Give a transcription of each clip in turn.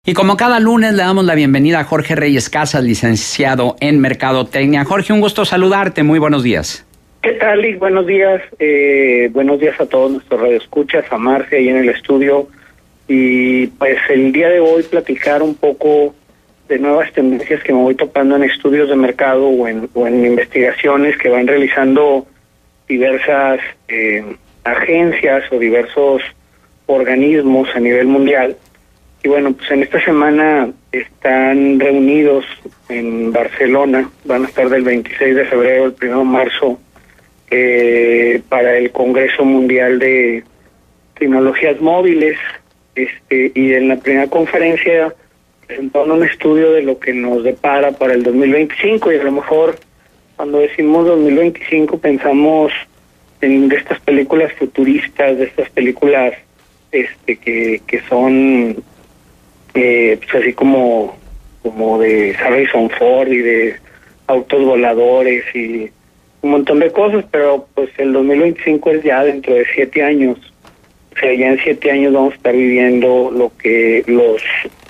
Y como cada lunes le damos la bienvenida a Jorge Reyes Casas, licenciado en Mercadotecnia. Jorge, un gusto saludarte, muy buenos días. ¿Qué tal, Lick? Buenos días. Buenos días a todos nuestros radioescuchas, a Marce ahí en el estudio. Y pues el día de hoy platicar un poco de nuevas tendencias que me voy topando en estudios de mercado o en investigaciones que van realizando diversas agencias o diversos organismos a nivel mundial. Y bueno, pues en esta semana están reunidos en Barcelona, van a estar del 26 de febrero al 1 de marzo para el Congreso Mundial de Tecnologías Móviles, y en la primera conferencia presentaron un estudio de lo que nos depara para el 2025, y a lo mejor cuando decimos 2025 pensamos de estas películas futuristas, de estas películas que son pues así como de Harrison Ford y de autos voladores y un montón de cosas, pero pues el 2025 es ya dentro de 7 años. O sea, ya en 7 años vamos a estar viviendo lo que los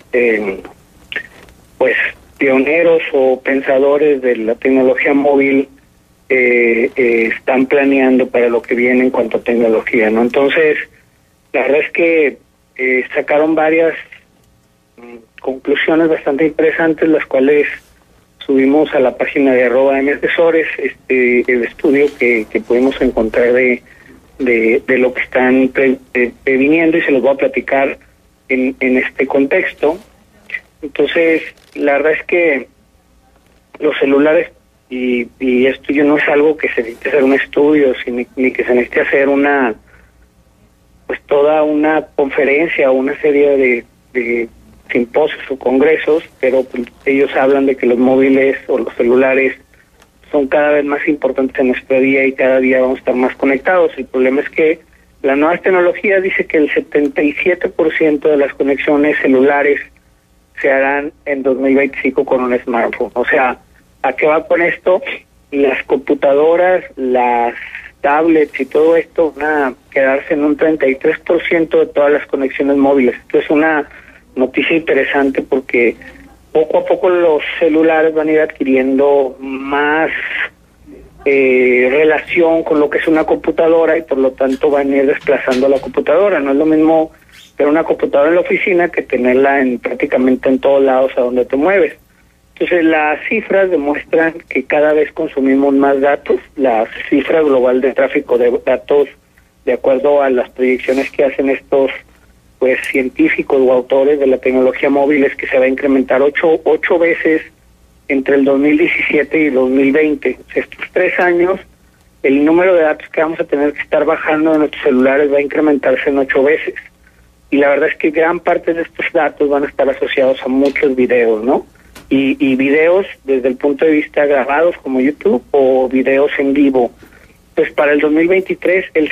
pues pioneros o pensadores de la tecnología móvil están planeando para lo que viene en cuanto a tecnología, ¿no? Entonces, la verdad es que sacaron varias conclusiones bastante interesantes, las cuales subimos a la página de @masesores, el estudio que pudimos encontrar de lo que están previniendo, y se los voy a platicar en este contexto. Entonces, la verdad es que los celulares, y esto no es algo que se necesite hacer un estudio, ni que se necesite hacer toda una conferencia o una serie de simposios o congresos, pero ellos hablan de que los móviles o los celulares son cada vez más importantes en nuestro día y cada día vamos a estar más conectados. El problema es que la nueva tecnología dice que el 77% de las conexiones celulares se harán en 2025 con un smartphone. O sea, ¿a qué va con esto? Las computadoras, las tablets y todo esto van a quedarse en un 33% de todas las conexiones móviles. Esto es una noticia interesante porque poco a poco los celulares van a ir adquiriendo más relación con lo que es una computadora y por lo tanto van a ir desplazando a la computadora. No es lo mismo tener una computadora en la oficina que tenerla prácticamente en todos lados a donde te mueves. Entonces las cifras demuestran que cada vez consumimos más datos. La cifra global de tráfico de datos, de acuerdo a las proyecciones que hacen estos científicos o autores de la tecnología móvil, es que se va a incrementar ocho veces entre el 2017 y el 2020. Estos 3 años, el número de datos que vamos a tener que estar bajando de nuestros celulares va a incrementarse en 8 veces. Y la verdad es que gran parte de estos datos van a estar asociados a muchos videos, ¿no? Y videos desde el punto de vista grabados como YouTube o videos en vivo. Pues para el 2023 el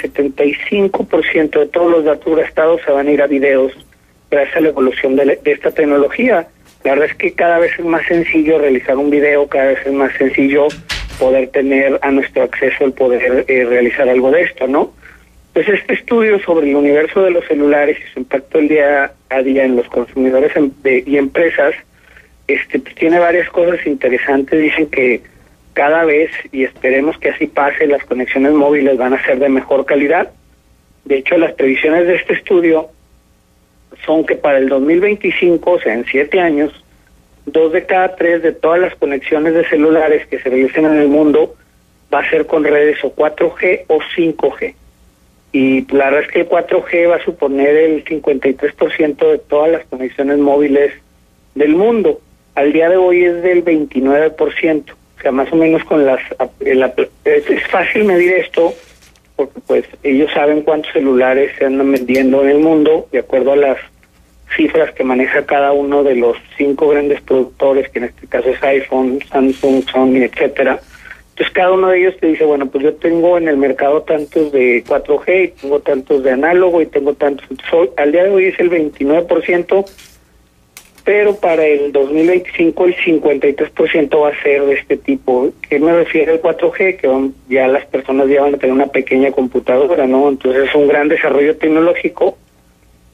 75% de todos los datos gastados se van a ir a videos gracias a la evolución de esta tecnología. La verdad es que cada vez es más sencillo realizar un video, cada vez es más sencillo poder tener a nuestro acceso el poder realizar algo de esto, ¿no? Pues este estudio sobre el universo de los celulares y su impacto el día a día en los consumidores y empresas pues tiene varias cosas interesantes. Dicen que cada vez, y esperemos que así pase, las conexiones móviles van a ser de mejor calidad. De hecho, las previsiones de este estudio son que para el 2025, o sea, en 7 años, 2 de cada 3 de todas las conexiones de celulares que se realicen en el mundo va a ser con redes o 4G o 5G. Y la verdad es que el 4G va a suponer el 53% de todas las conexiones móviles del mundo. Al día de hoy es del 29%. O sea, más o menos es fácil medir esto porque pues ellos saben cuántos celulares se andan vendiendo en el mundo de acuerdo a las cifras que maneja cada uno de los 5 grandes productores, que en este caso es iPhone, Samsung, Sony, etcétera. Entonces cada uno de ellos te dice, bueno, pues yo tengo en el mercado tantos de 4G, y tengo tantos de análogo y tengo tantos. Al día de hoy es el 29%, pero para el 2025 el 53% va a ser de este tipo. ¿Qué me refiere el 4G? Que ya las personas ya van a tener una pequeña computadora, ¿no? Entonces es un gran desarrollo tecnológico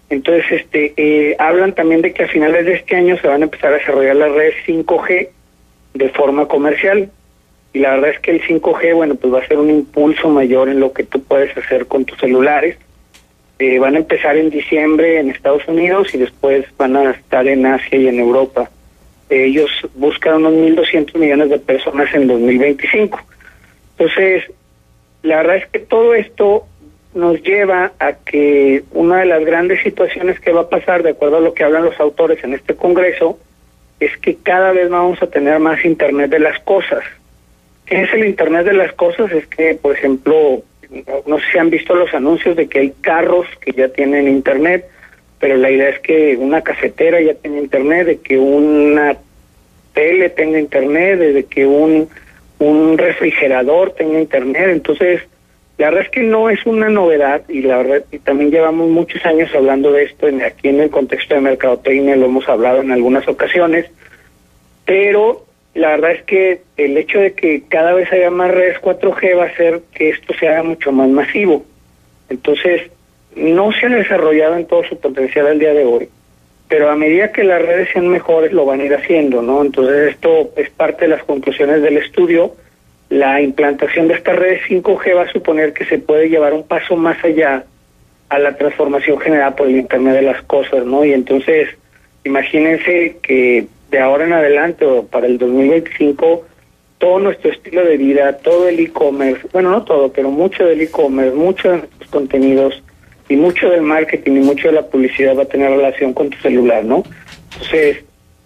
Entonces, hablan también de que a finales de este año se van a empezar a desarrollar las redes 5G de forma comercial. Y la verdad es que el 5G, bueno, pues va a ser un impulso mayor en lo que tú puedes hacer con tus celulares. Van a empezar en diciembre en Estados Unidos y después van a estar en Asia y en Europa. Ellos buscan unos 1.200 millones de personas en 2025. Entonces, la verdad es que todo esto nos lleva a que una de las grandes situaciones que va a pasar, de acuerdo a lo que hablan los autores en este congreso, es que cada vez vamos a tener más Internet de las cosas. ¿Qué es el Internet de las cosas? Es que, por ejemplo, no sé si han visto los anuncios de que hay carros que ya tienen Internet, pero la idea es que una cafetera ya tenga Internet, de que una tele tenga Internet, de que un refrigerador tenga Internet. Entonces, la verdad es que no es una novedad, y la verdad, y también llevamos muchos años hablando de esto aquí en el contexto de mercadotecnia, lo hemos hablado en algunas ocasiones, pero la verdad es que el hecho de que cada vez haya más redes 4G va a hacer que esto se haga mucho más masivo. Entonces, no se ha desarrollado en todo su potencial al día de hoy, pero a medida que las redes sean mejores lo van a ir haciendo, ¿no? Entonces, esto es parte de las conclusiones del estudio. La implantación de estas redes 5G va a suponer que se puede llevar un paso más allá a la transformación generada por el Internet de las cosas, ¿no? Y entonces, imagínense que de ahora en adelante o para el 2025, todo nuestro estilo de vida, todo el e-commerce, bueno, no todo, pero mucho del e-commerce, mucho de nuestros contenidos y mucho del marketing y mucho de la publicidad va a tener relación con tu celular, ¿no? Entonces,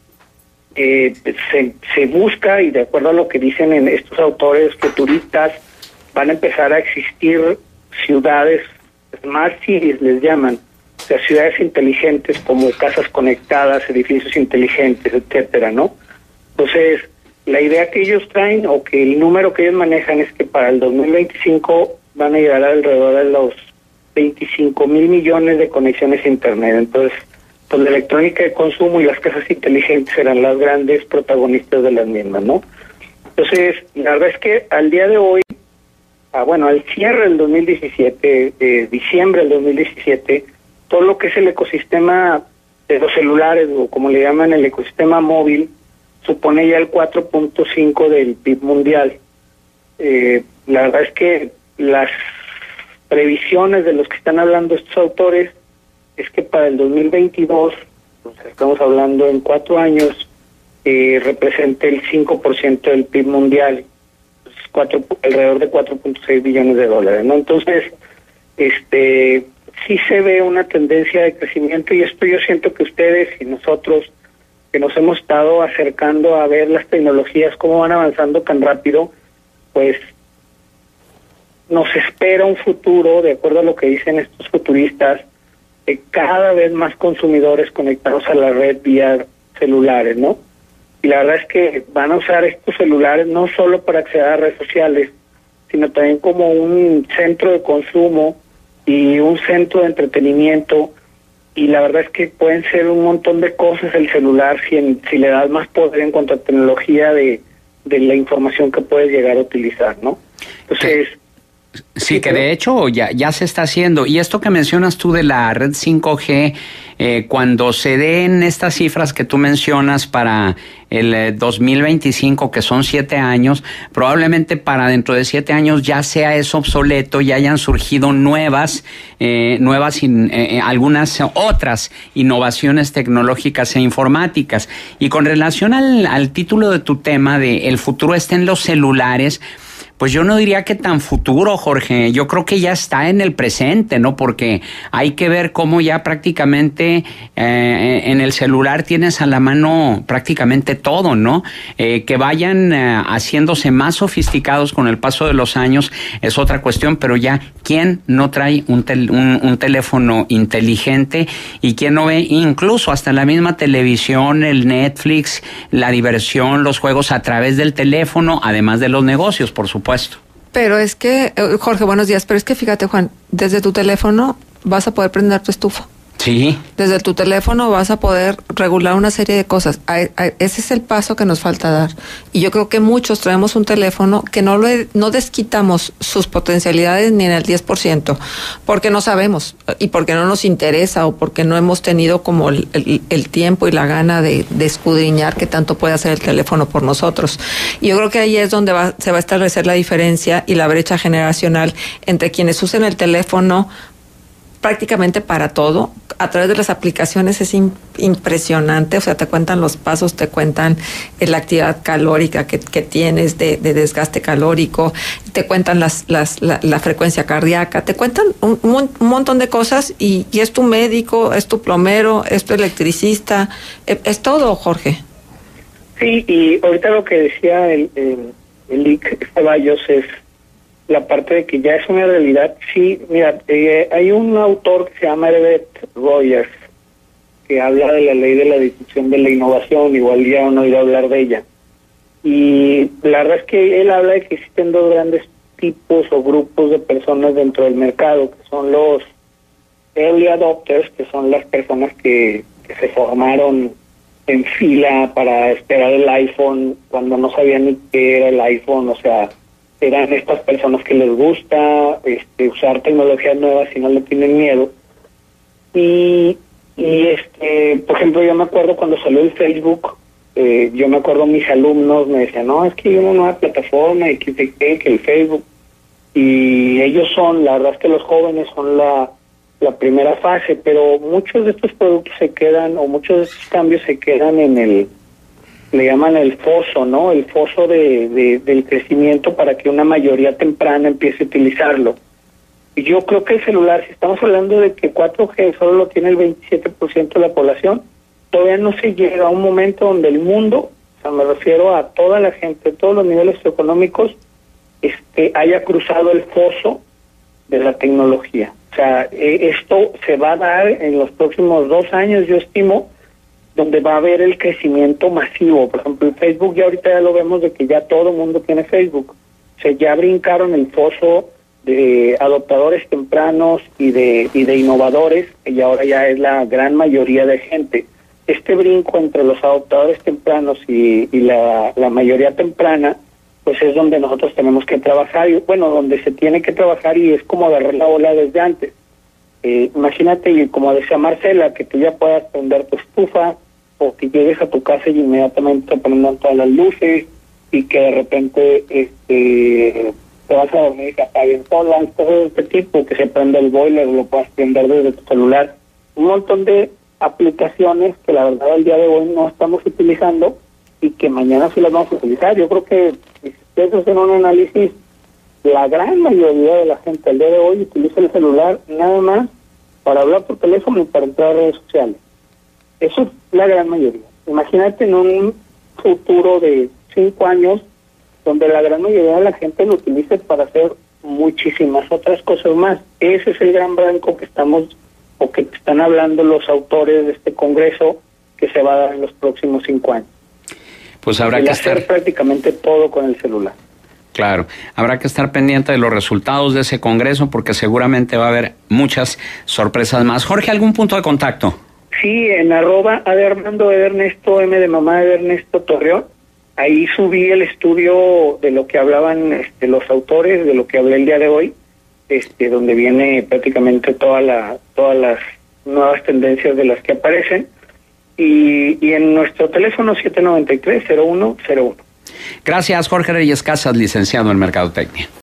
se busca, y de acuerdo a lo que dicen en estos autores futuristas, van a empezar a existir ciudades, smart cities les llaman, o sea, ciudades inteligentes como casas conectadas, edificios inteligentes, etcétera, ¿no? Entonces, la idea que ellos traen, o que el número que ellos manejan, es que para el 2025 van a llegar alrededor de los 25,000 millones de conexiones a Internet. Entonces, pues la electrónica de consumo y las casas inteligentes serán las grandes protagonistas de las mismas, ¿no? Entonces, la verdad es que al día de hoy, al cierre del 2017, diciembre del 2017, todo lo que es el ecosistema de los celulares, o como le llaman el ecosistema móvil, supone ya el 4.5 del PIB mundial. La verdad es que las previsiones de los que están hablando estos autores es que para el 2022, pues estamos hablando en 4 años, represente el 5% del PIB mundial, alrededor de 4.6 billones de dólares, ¿no? Entonces, sí se ve una tendencia de crecimiento, y esto yo siento que ustedes y nosotros, que nos hemos estado acercando a ver las tecnologías, cómo van avanzando tan rápido, pues nos espera un futuro, de acuerdo a lo que dicen estos futuristas, de cada vez más consumidores conectados a la red vía celulares, ¿no? Y la verdad es que van a usar estos celulares no solo para acceder a redes sociales, sino también como un centro de consumo y un centro de entretenimiento, y la verdad es que pueden ser un montón de cosas el celular si le das más poder en cuanto a tecnología de la información que puedes llegar a utilizar, ¿no? Entonces, sí, que de hecho ya se está haciendo. Y esto que mencionas tú de la red 5G, cuando se den estas cifras que tú mencionas para el 2025, que son 7 años, probablemente para dentro de 7 años ya sea eso obsoleto, ya hayan surgido algunas otras innovaciones tecnológicas e informáticas. Y con relación al título de tu tema de el futuro está en los celulares, pues yo no diría que tan futuro, Jorge. Yo creo que ya está en el presente, ¿no? Porque hay que ver cómo ya prácticamente en el celular tienes a la mano prácticamente todo, ¿no? Que vayan haciéndose más sofisticados con el paso de los años es otra cuestión, pero ya, ¿quién no trae un teléfono inteligente? ¿Y quién no ve incluso hasta la misma televisión, el Netflix, la diversión, los juegos a través del teléfono, además de los negocios, por supuesto? Pero es que, Jorge, buenos días, pero es que fíjate, Juan, desde tu teléfono vas a poder prender tu estufa. Sí. Desde tu teléfono vas a poder regular una serie de cosas. Ese es el paso que nos falta dar. Y yo creo que muchos traemos un teléfono que no desquitamos sus potencialidades ni en el 10%, porque no sabemos y porque no nos interesa o porque no hemos tenido como el tiempo y la gana de escudriñar qué tanto puede hacer el teléfono por nosotros. Y yo creo que ahí es donde se va a establecer la diferencia y la brecha generacional entre quienes usen el teléfono prácticamente para todo, a través de las aplicaciones. Es impresionante, o sea, te cuentan los pasos, te cuentan la actividad calórica que tienes de desgaste calórico, te cuentan la frecuencia cardíaca, te cuentan un montón de cosas y es tu médico, es tu plomero, es tu electricista, es todo, Jorge. Sí, y ahorita lo que decía el Lic Ceballos es la parte de que ya es una realidad. Sí, mira, hay un autor que se llama Herbert Rogers que habla de la ley de la difusión de la innovación, igual ya han oído hablar de ella. Y la verdad es que él habla de que existen dos grandes tipos o grupos de personas dentro del mercado, que son los early adopters, que son las personas que se formaron en fila para esperar el iPhone cuando no sabían ni qué era el iPhone, o sea, eran estas personas que les gusta usar tecnologías nuevas y no le tienen miedo. Y por ejemplo, yo me acuerdo cuando salió el Facebook, yo me acuerdo mis alumnos me decían, no, es que hay una nueva plataforma y que el Facebook. Y ellos son, la verdad es que los jóvenes son la primera fase, pero muchos de estos productos se quedan, o muchos de estos cambios se quedan en le llaman el foso, ¿no? El foso del crecimiento para que una mayoría temprana empiece a utilizarlo. Y yo creo que el celular, si estamos hablando de que 4G solo lo tiene el 27% de la población, todavía no se llega a un momento donde el mundo, o sea, me refiero a toda la gente, todos los niveles económicos, haya cruzado el foso de la tecnología. O sea, esto se va a dar en los próximos 2 años, yo estimo, donde va a haber el crecimiento masivo. Por ejemplo, el Facebook ya ahorita ya lo vemos de que ya todo el mundo tiene Facebook. O sea, ya brincaron el foso de adoptadores tempranos y de innovadores, y ahora ya es la gran mayoría de gente. Este brinco entre los adoptadores tempranos y la mayoría temprana, pues es donde nosotros tenemos que trabajar, y bueno, donde se tiene que trabajar, y es como agarrar la ola desde antes. Imagínate, y como decía Marcela, que tú ya puedas prender tu estufa, o que llegues a tu casa y inmediatamente te prendan todas las luces, y que de repente te vas a dormir y se apaguen todas, cosas de este tipo, que se prenda el boiler, lo puedas prender desde tu celular. Un montón de aplicaciones que la verdad al día de hoy no estamos utilizando y que mañana sí las vamos a utilizar. Yo creo que si ustedes hacen un análisis, la gran mayoría de la gente al día de hoy utiliza el celular nada más para hablar por teléfono y para entrar a redes sociales. Eso es la gran mayoría. Imagínate en un futuro de 5 años donde la gran mayoría de la gente lo utilice para hacer muchísimas otras cosas más. Ese es el gran blanco que estamos, o que están hablando los autores de este congreso, que se va a dar en los próximos 5 años. Pues habrá que hacer prácticamente todo con el celular. Claro, habrá que estar pendiente de los resultados de ese congreso, porque seguramente va a haber muchas sorpresas más. Jorge, ¿algún punto de contacto? Sí, en @Adermando Edernesto, M de mamá Edernesto Torreón. Ahí subí el estudio de lo que hablaban los autores, de lo que hablé el día de hoy, donde viene prácticamente todas las nuevas tendencias de las que aparecen. Y en nuestro teléfono 793-0101. Gracias, Jorge Reyes Casas, licenciado en Mercadotecnia.